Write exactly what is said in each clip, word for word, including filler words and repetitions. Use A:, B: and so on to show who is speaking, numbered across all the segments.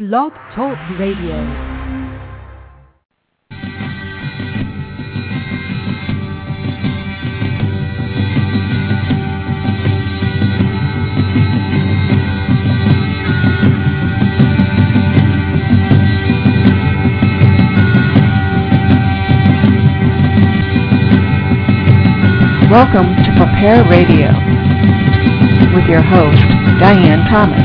A: Blog Talk Radio.
B: Welcome to Prepare Radio with your host, Diane Thomas.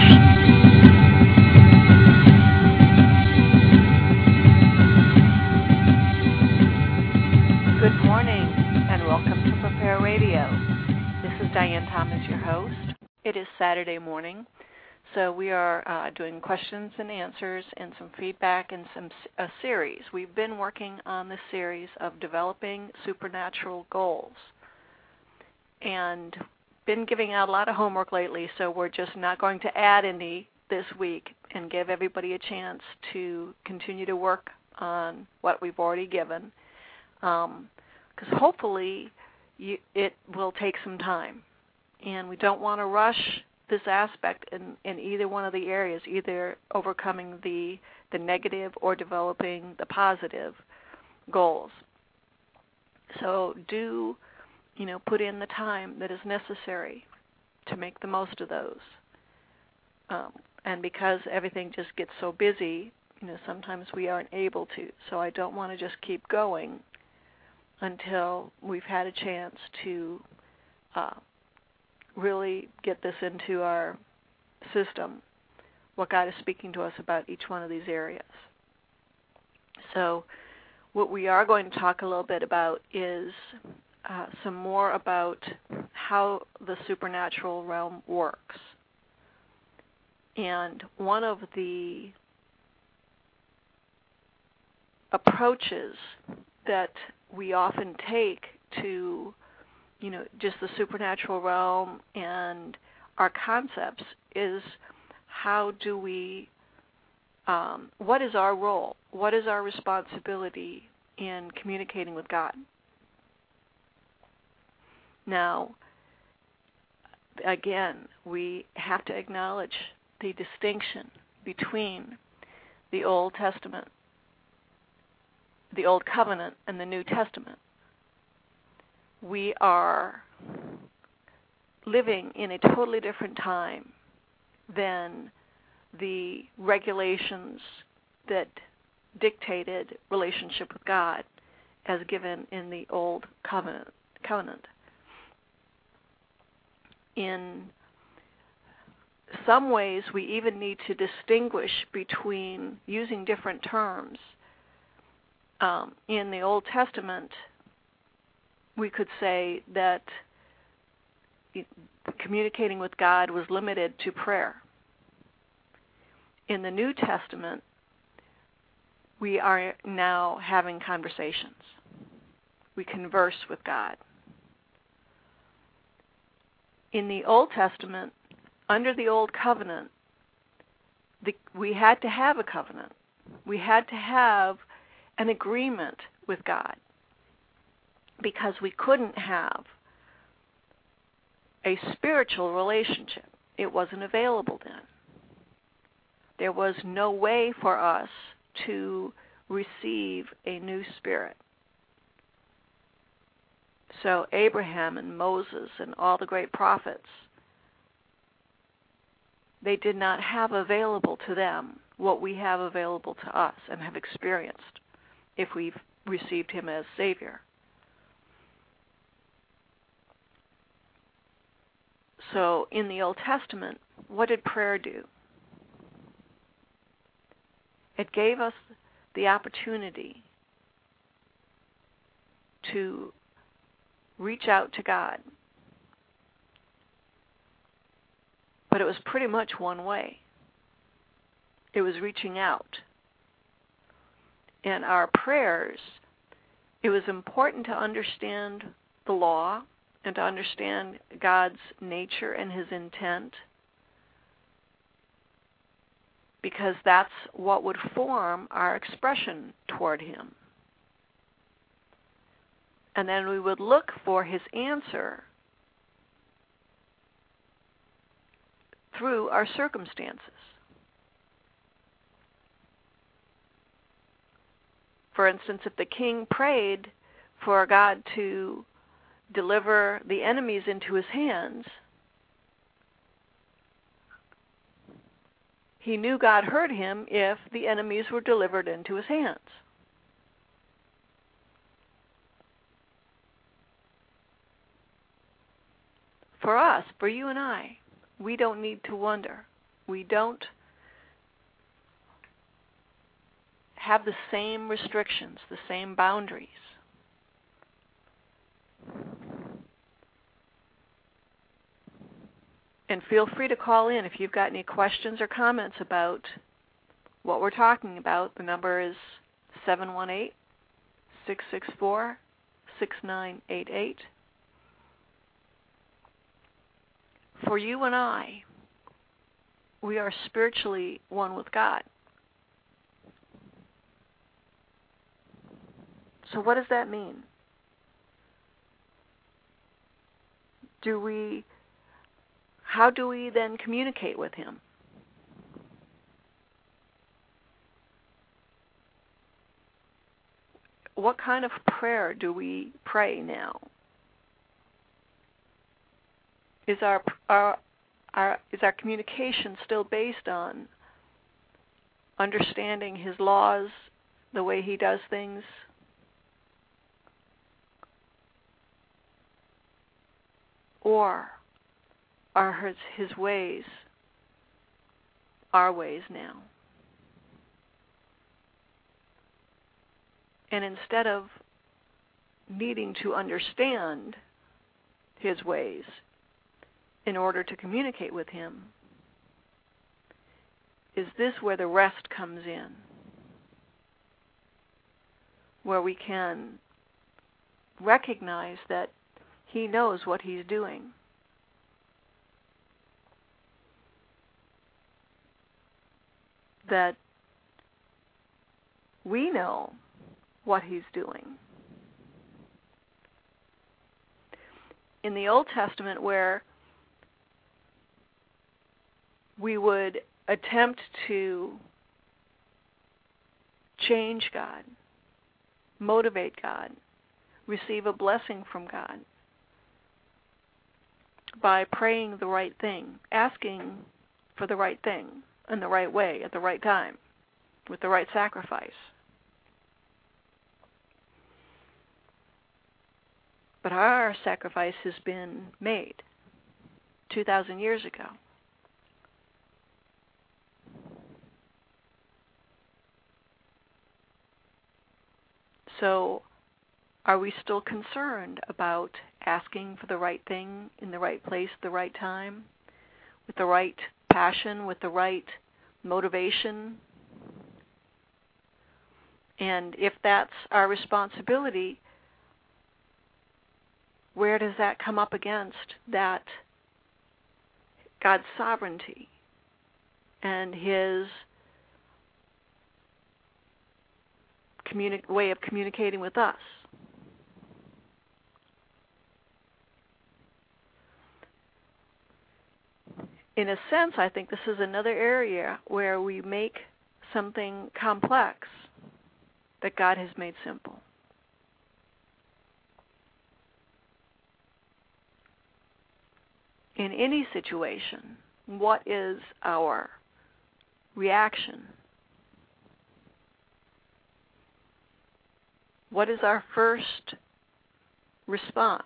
B: Good morning and welcome to Prepare Radio. This is Diane Thomas, your host. It is Saturday morning, so we are uh, doing questions and answers and some feedback and some a series. We've been working on this series of developing supernatural goals, and been giving out a lot of homework lately, so we're just not going to add any this week and give everybody a chance to continue to work on what we've already given, because um, hopefully you, it will take some time. And we don't want to rush this aspect in, in either one of the areas, either overcoming the, the negative or developing the positive goals. So do you know, put in the time that is necessary to make the most of those. Um, and because everything just gets so busy, you know, sometimes we aren't able to. So I don't want to just keep going until we've had a chance to uh, really get this into our system, what God is speaking to us about each one of these areas. So what we are going to talk a little bit about is Uh, some more about how the supernatural realm works. And one of the approaches that we often take to, you know, just the supernatural realm and our concepts is how do we, um, what is our role? What is our responsibility in communicating with God? Now, again, we have to acknowledge the distinction between the Old Testament, the Old Covenant, and the New Testament. We are living in a totally different time than the regulations that dictated relationship with God as given in the Old Covenant. Covenant. In some ways, we even need to distinguish between using different terms. Um, in the Old Testament, we could say that communicating with God was limited to prayer. In the New Testament, we are now having conversations. We converse with God. In the Old Testament, under the Old Covenant, the, we had to have a covenant. We had to have an agreement with God because we couldn't have a spiritual relationship. It wasn't available then. There was no way for us to receive a new spirit. So Abraham and Moses and all the great prophets, they did not have available to them what we have available to us and have experienced if we've received him as Savior. So in the Old Testament, what did prayer do? It gave us the opportunity to reach out to God. But it was pretty much one way. It was reaching out. And our prayers, it was important to understand the law and to understand God's nature and his intent, because that's what would form our expression toward him. And then we would look for his answer through our circumstances. For instance, if the king prayed for God to deliver the enemies into his hands, he knew God heard him if the enemies were delivered into his hands. For us, for you and I, we don't need to wonder. We don't have the same restrictions, the same boundaries. And feel free to call in if you've got any questions or comments about what we're talking about. The number is seven one eight, six six four, six nine eight eight. For you and I, we are spiritually one with God. So what does that mean? Do we, how do we then communicate with him? What kind of prayer do we pray now? Is our, our, our, is our communication still based on understanding his laws, the way he does things? Or are his, his ways our ways now? And instead of needing to understand his ways in order to communicate with him, is this where the rest comes in? Where we can recognize that he knows what he's doing. That we know what he's doing. In the Old Testament, where we would attempt to change God, motivate God, receive a blessing from God by praying the right thing, asking for the right thing in the right way at the right time with the right sacrifice. But our sacrifice has been made two thousand years ago. So are we still concerned about asking for the right thing in the right place at the right time, with the right passion, with the right motivation? And if that's our responsibility, where does that come up against that God's sovereignty and his communi- way of communicating with us? In a sense, I think this is another area where we make something complex that God has made simple. In any situation, what is our reaction? What is our first response?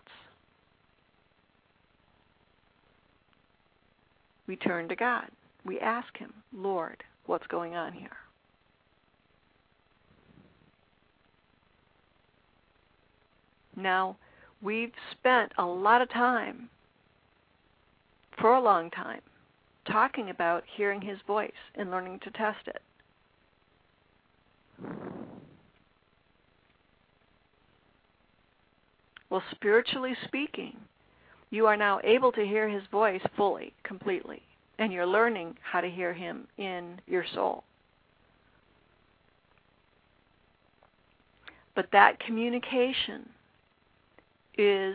B: We turn to God. We ask him, Lord, what's going on here? Now, we've spent a lot of time, for a long time, talking about hearing his voice and learning to test it. Well, spiritually speaking, you are now able to hear his voice fully, completely, and you're learning how to hear him in your soul. But that communication is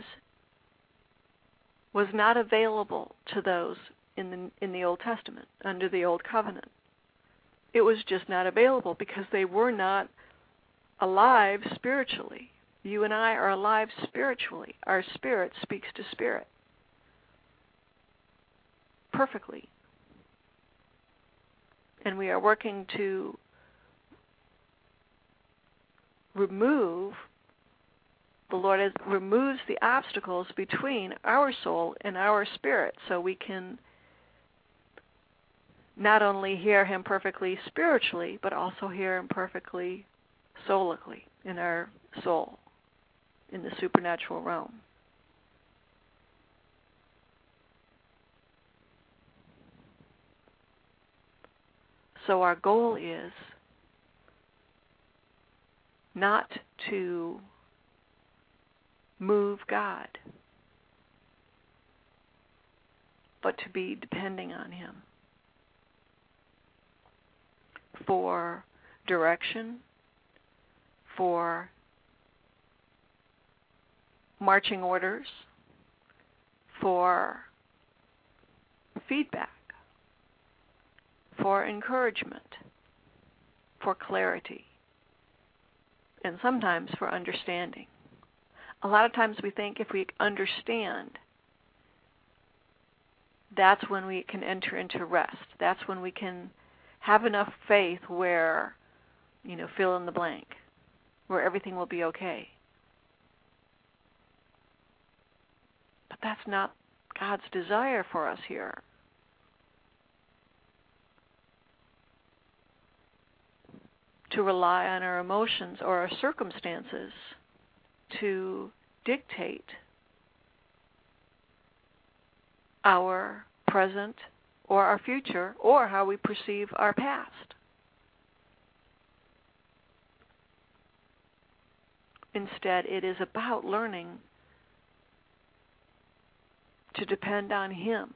B: was not available to those in the in the Old Testament, under the Old Covenant. It was just not available because they were not alive spiritually. You and I are alive spiritually. Our spirit speaks to spirit perfectly. And we are working to remove, the Lord has, removes the obstacles between our soul and our spirit, so we can not only hear Him perfectly spiritually, but also hear Him perfectly soulically in our soul, in the supernatural realm. So our goal is not to move God, but to be depending on Him for direction, for marching orders, for feedback, for encouragement, for clarity, and sometimes for understanding. A lot of times we think if we understand, that's when we can enter into rest. That's when we can have enough faith where, you know, fill in the blank, where everything will be okay. But that's not God's desire for us here. To rely on our emotions or our circumstances to dictate our present or our future or how we perceive our past. Instead, it is about learning to depend on Him.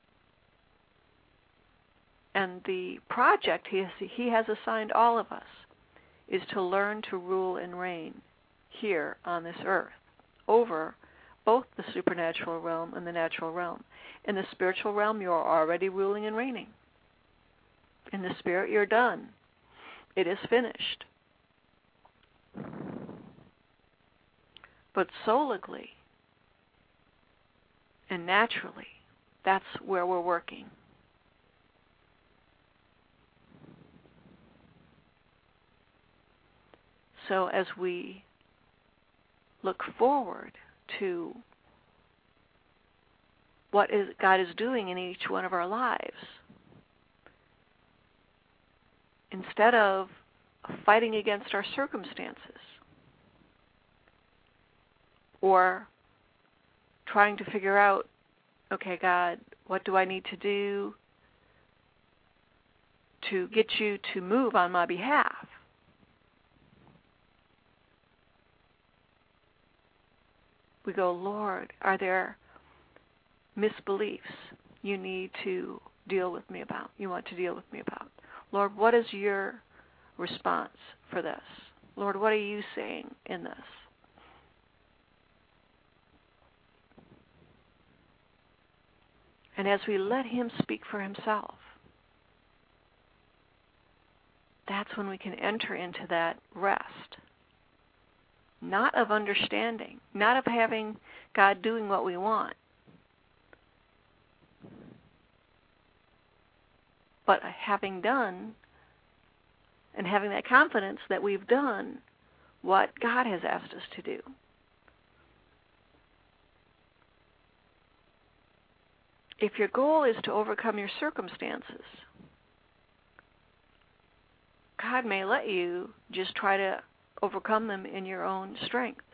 B: And the project He has, he has assigned all of us is to learn to rule and reign here on this earth over both the supernatural realm and the natural realm. In the spiritual realm, you are already ruling and reigning. In the spirit, you're done. It is finished. But soulically and naturally, that's where we're working. So as we look forward to what is God is doing in each one of our lives, instead of fighting against our circumstances or trying to figure out, okay, God, what do I need to do to get you to move on my behalf? We go, Lord, are there misbeliefs you need to deal with me about, you want to deal with me about? Lord, what is your response for this? Lord, what are you saying in this? And as we let Him speak for Himself, that's when we can enter into that rest. Not of understanding, not of having God doing what we want, but having done and having that confidence that we've done what God has asked us to do. If your goal is to overcome your circumstances, God may let you just try to overcome them in your own strength.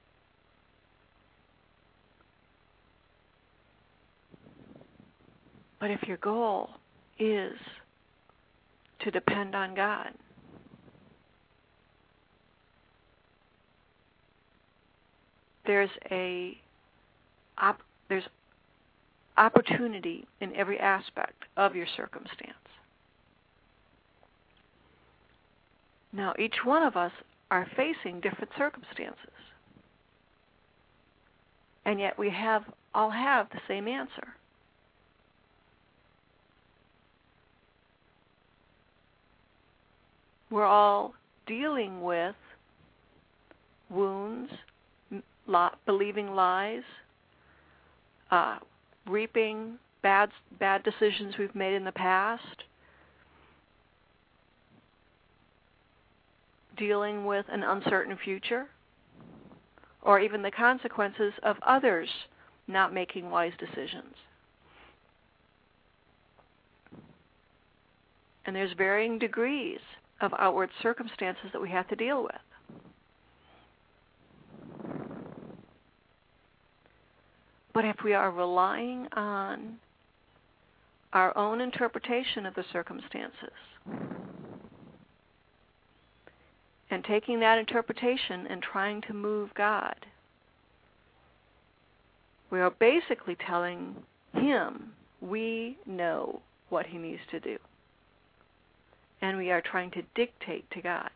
B: But if your goal is to depend on God, there's a op- there's opportunity in every aspect of your circumstance. Now, each one of us are facing different circumstances. And yet we have all have the same answer. We're all dealing with wounds, li- believing lies, uh, reaping bad bad decisions we've made in the past, dealing with an uncertain future, or even the consequences of others not making wise decisions. And there's varying degrees of outward circumstances that we have to deal with. But if we are relying on our own interpretation of the circumstances and taking that interpretation and trying to move God, we are basically telling Him we know what He needs to do. And we are trying to dictate to God.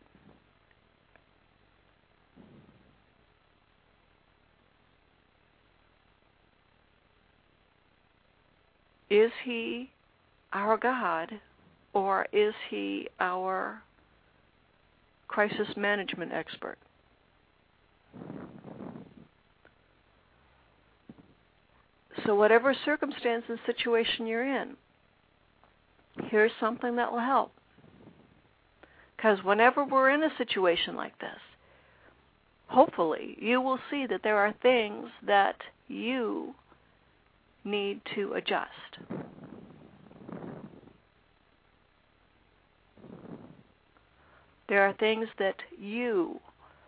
B: Is He our God, or is He our crisis management expert? So whatever circumstance and situation you're in, here's something that will help. Because whenever we're in a situation like this, hopefully you will see that there are things that you need to adjust. There are things that you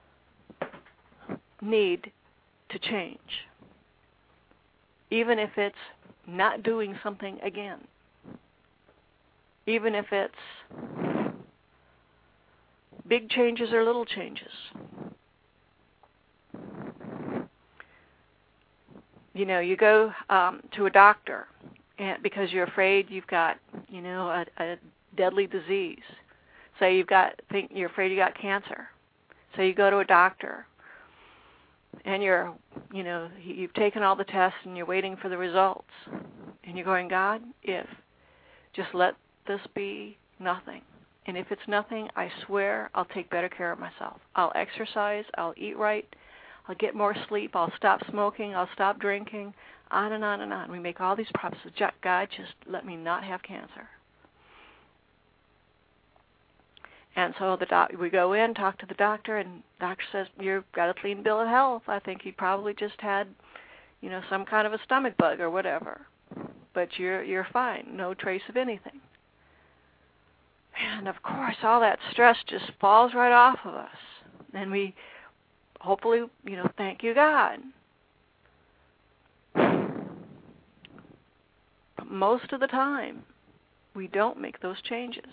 B: need to change, even if it's not doing something again, even if it's big changes or little changes. You know, you go um, to a doctor and because you're afraid you've got, you know, a, a deadly disease. Say you've got, think you're afraid you got cancer. So you go to a doctor, and you're, you know, you've taken all the tests and you're waiting for the results, and you're going, God, if just let this be nothing. And if it's nothing, I swear I'll take better care of myself. I'll exercise, I'll eat right, I'll get more sleep, I'll stop smoking, I'll stop drinking, on and on and on. We make all these promises. God, just let me not have cancer. And so the doc, we go in, talk to the doctor, and the doctor says, you've got a clean bill of health. I think you probably just had, you know, some kind of a stomach bug or whatever. But you're you're fine, no trace of anything. And of course, all that stress just falls right off of us. And we hopefully, you know, thank you, God. But most of the time, we don't make those changes.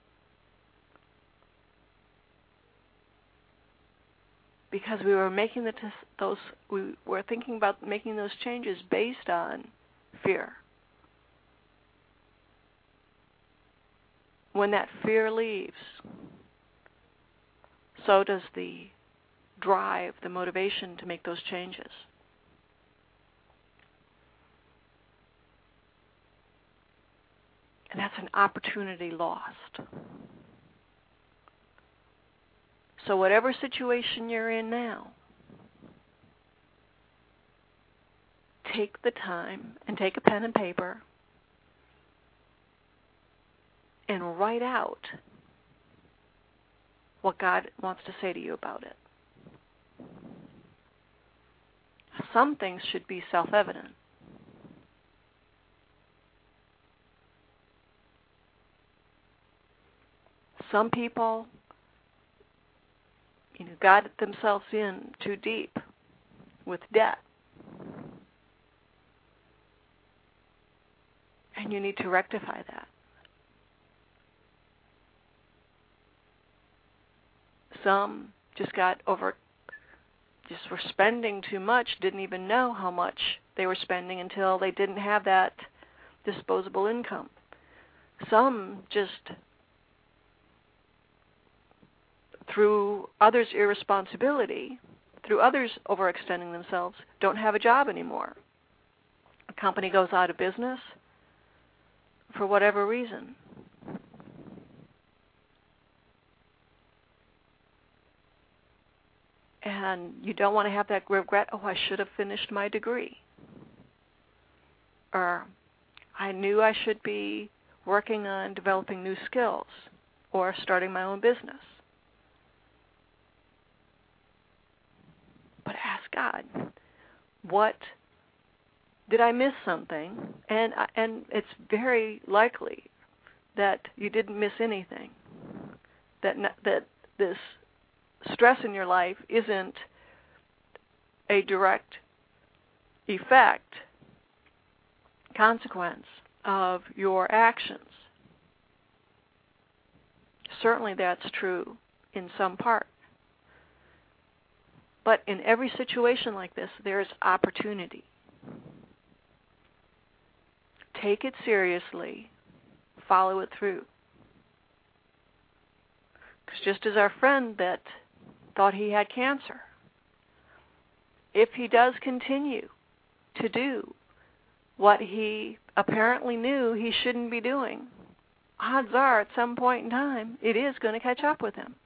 B: Because we were making the t- those, we were thinking about making those changes based on fear. When that fear leaves, so does the drive, the motivation to make those changes. And that's an opportunity lost. So whatever situation you're in now, take the time and take a pen and paper and write out what God wants to say to you about it. Some things should be self-evident. Some people, you know, got themselves in too deep with debt. And you need to rectify that. Some just got over, just were spending too much, didn't even know how much they were spending until they didn't have that disposable income. Some just, through others' irresponsibility, through others overextending themselves, don't have a job anymore. A company goes out of business for whatever reason. And you don't want to have that regret, oh, I should have finished my degree. Or I knew I should be working on developing new skills or starting my own business. But ask God, what did I miss something? And and it's very likely that you didn't miss anything. That that this stress in your life isn't a direct effect, consequence of your actions. Certainly that's true in some part. But in every situation like this, there's opportunity. Take it seriously. Follow it through. Because just as our friend that thought he had cancer, if he does continue to do what he apparently knew he shouldn't be doing, odds are at some point in time it is going to catch up with him.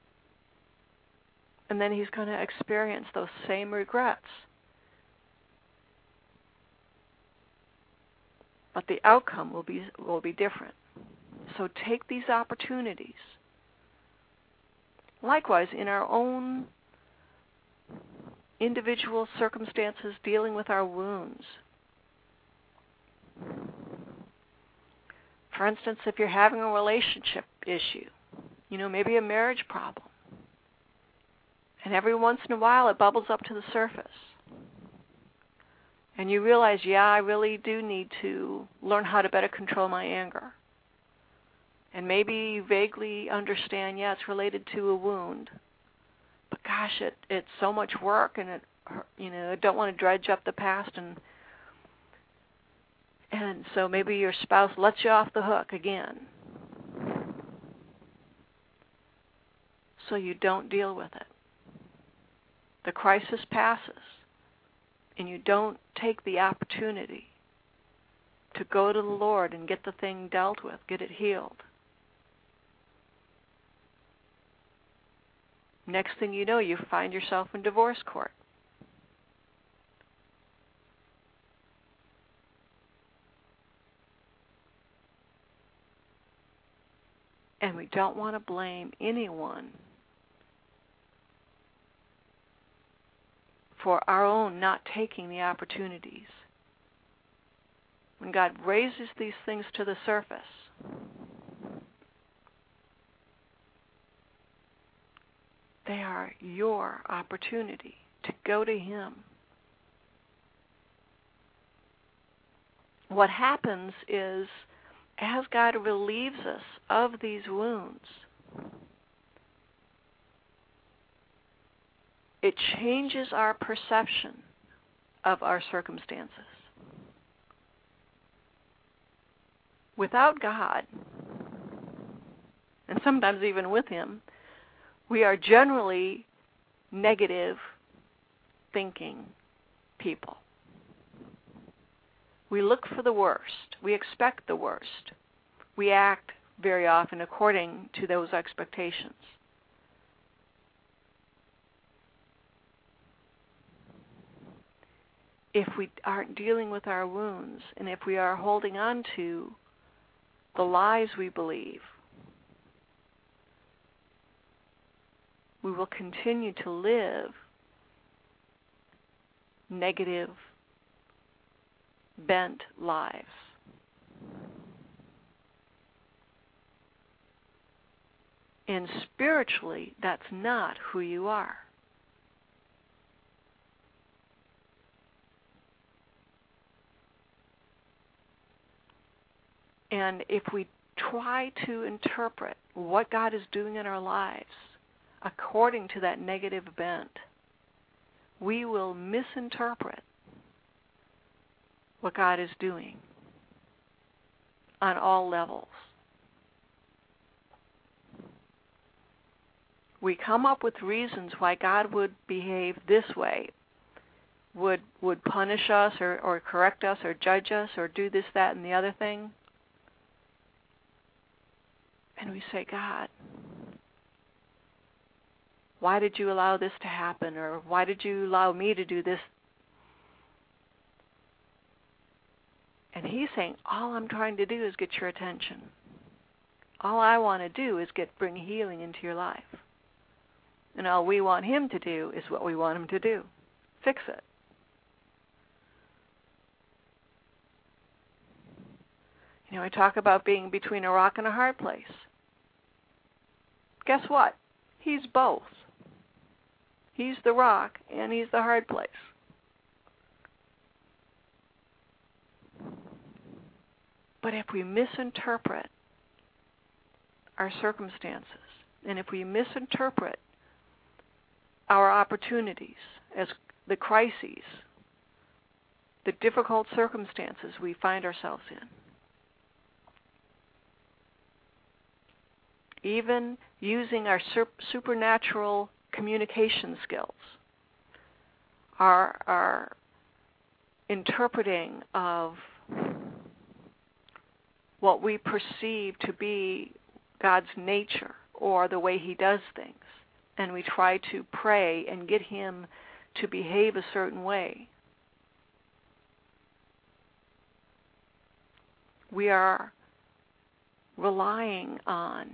B: And then he's going to experience those same regrets. But the outcome will be will be different. So take these opportunities. Likewise, in our own individual circumstances dealing with our wounds. For instance, if you're having a relationship issue, you know, maybe a marriage problem, and every once in a while it bubbles up to the surface, and you realize, yeah, I really do need to learn how to better control my anger. And maybe you vaguely understand, yeah, it's related to a wound. But gosh, it it's so much work, and it, you know, I don't want to dredge up the past, and and so maybe your spouse lets you off the hook again. So you don't deal with it. The crisis passes, and you don't take the opportunity to go to the Lord and get the thing dealt with, get it healed. Next thing you know, you find yourself in divorce court. And we don't want to blame anyone for our own not taking the opportunities. When God raises these things to the surface, they are your opportunity to go to Him. What happens is, as God relieves us of these wounds, it changes our perception of our circumstances. Without God, and sometimes even with Him, we are generally negative thinking people. We look for the worst. We expect the worst. We act very often according to those expectations. If we aren't dealing with our wounds, and if we are holding on to the lies we believe, we will continue to live negative, bent lives. And spiritually, that's not who you are. And if we try to interpret what God is doing in our lives according to that negative bent, we will misinterpret what God is doing on all levels. We come up with reasons why God would behave this way, would would punish us or, or correct us or judge us or do this, that, and the other thing. And we say, God, why did you allow this to happen? Or why did you allow me to do this? And he's saying, all I'm trying to do is get your attention. All I want to do is get bring healing into your life. And all we want him to do is what we want him to do. Fix it. You know, I talk about being between a rock and a hard place. Guess what? He's both. He's the rock and he's the hard place. But if we misinterpret our circumstances, and if we misinterpret our opportunities as the crises, the difficult circumstances we find ourselves in, even using our sur- supernatural communication skills, our, our interpreting of what we perceive to be God's nature or the way he does things, and we try to pray and get him to behave a certain way, we are relying on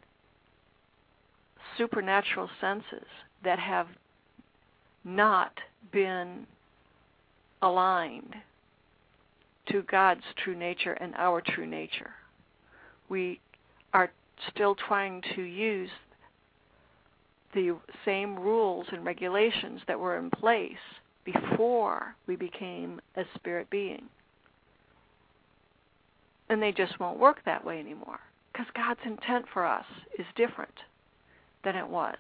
B: supernatural senses that have not been aligned to God's true nature and our true nature. We are still trying to use the same rules and regulations that were in place before we became a spirit being. And they just won't work that way anymore, because God's intent for us is different than it was.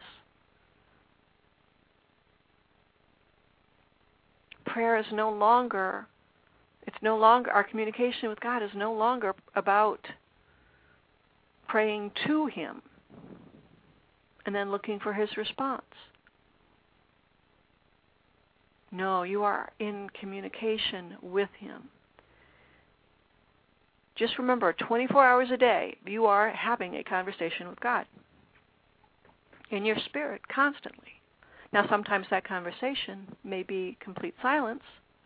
B: Prayer is no longer, it's no longer, our communication with God is no longer about praying to him and then looking for his response. No, you are in communication with him. Just remember, twenty-four hours a day, you are having a conversation with God in your spirit constantly. Now, sometimes that conversation may be complete silence,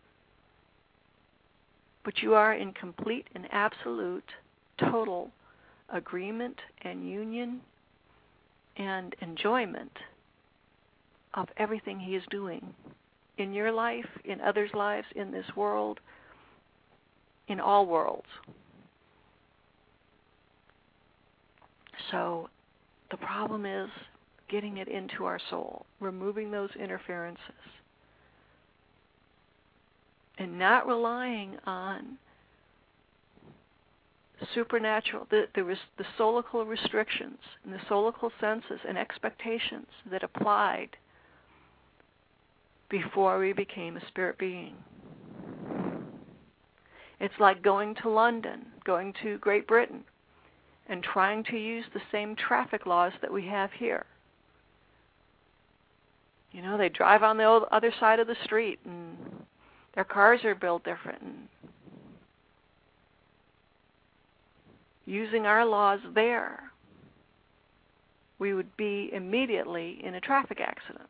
B: but you are in complete and absolute, total agreement and union and enjoyment of everything he is doing in your life, in others' lives, in this world, in all worlds. So the problem is getting it into our soul, removing those interferences, and not relying on supernatural, the, the, the solical restrictions and the solical senses and expectations that applied before we became a spirit being. It's like going to London, going to Great Britain, and trying to use the same traffic laws that we have here. You know, they drive on the other side of the street, and their cars are built different. And using our laws there, we would be immediately in a traffic accident.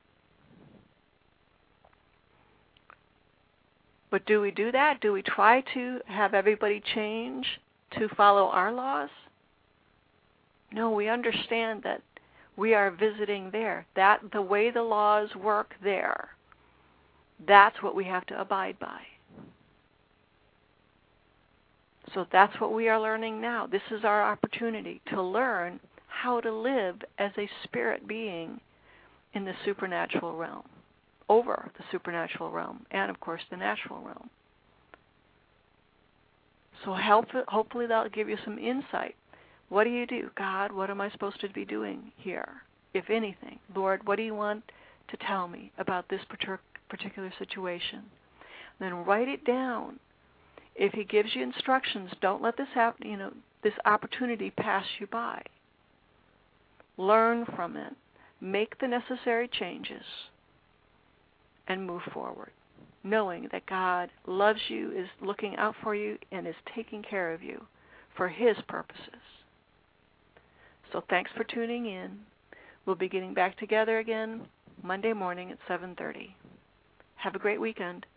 B: But do we do that? Do we try to have everybody change to follow our laws? No, we understand that we are visiting there. That the way the laws work there, that's what we have to abide by. So that's what we are learning now. This is our opportunity to learn how to live as a spirit being in the supernatural realm, over the supernatural realm, and of course the natural realm. So help, hopefully that'll give you some insight. What do you do? God, what am I supposed to be doing here, if anything? Lord, what do you want to tell me about this particular situation? Then write it down. If he gives you instructions, don't let this happen, you know, this opportunity pass you by. Learn from it. Make the necessary changes and move forward, knowing that God loves you, is looking out for you, and is taking care of you for his purposes. So thanks for tuning in. We'll be getting back together again Monday morning at seven thirty. Have a great weekend.